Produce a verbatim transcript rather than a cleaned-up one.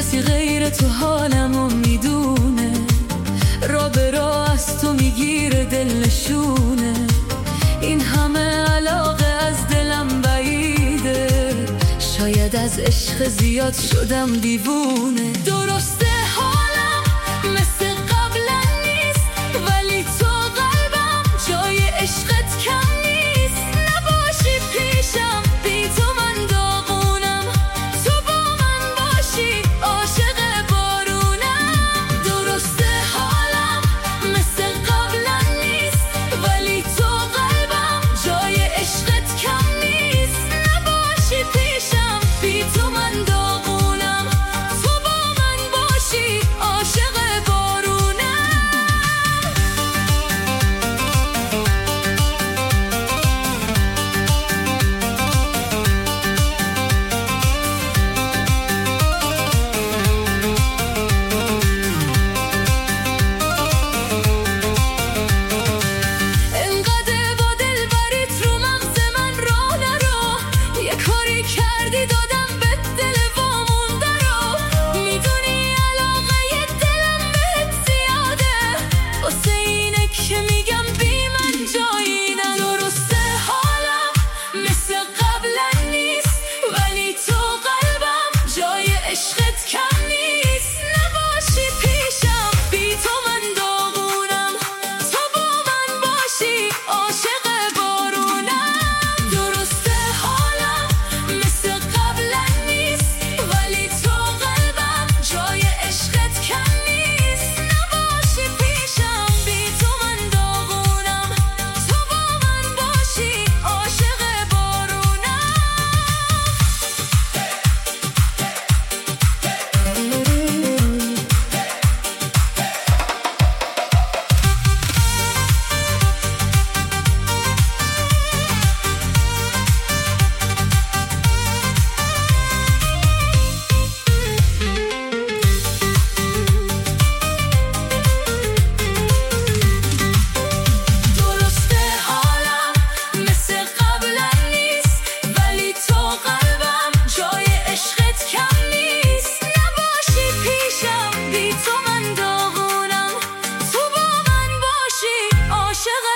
کسی غیر تو حالمو میدونه، را به را از تو میگیره دل نشونه. این همه علاقه از دلم بعیده، شاید از عشق زیاد شدم دیوونه. درسته حالم مثل قبلا نیست، ولی تو قلبم جای عشقت کم نیست. نباشی پیشم بی تو من داغونم، تو با من باشی عاشق بارونم. درسته حالم مثل قبلا نیست، ولی تو قلبم جای عشقت کم نیست. نباشی پیشم بی تو من داغونم، تو با من باشی عاشق بارونم. انقدر با دل بریت رو مغز من راه نرو، یه کاری کردی دادم به دل وامونده رو. میدونی علاقه دلم بهت زیاده، واسه اینه که میگم بی من جایی نه. درسته حالم مثل قبلا نیست، ولی تو قلبم جای عشقت کم نیست. نباشی پیشم بی تو من داغونم، تو با من باشی عاشق بارونم. درسته حالم مثل قبلا نیست، ولی تو قلبم جای عشقت کم نیست. نباشی پیشم بی تو من داغونم، تو با من باشی عاشق بارونم. درسته حالم مثل قبلا نیست، ولی تو قلبم جای عشقت کم نیست. نباشی پیشم بی تو من داغونم، تو با من باشی عاشق